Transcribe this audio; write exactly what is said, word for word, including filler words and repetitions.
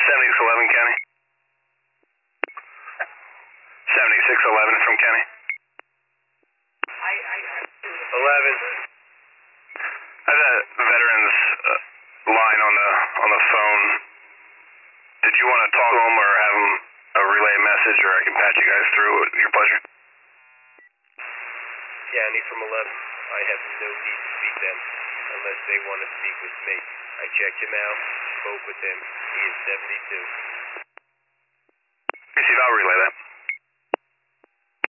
seventy-six eleven, Kenny. seventy-six eleven from Kenny. I, I, I, eleven. I had a veteran's uh, line on the on the phone. Did you want to talk to him or have him uh, relay a message, or I can patch you guys through at your pleasure? Yeah, I need from eleven. I have no need to speak to them unless they want to speak with me. I checked him out, spoke with him. He is seventy-two. You see, I'll relay that.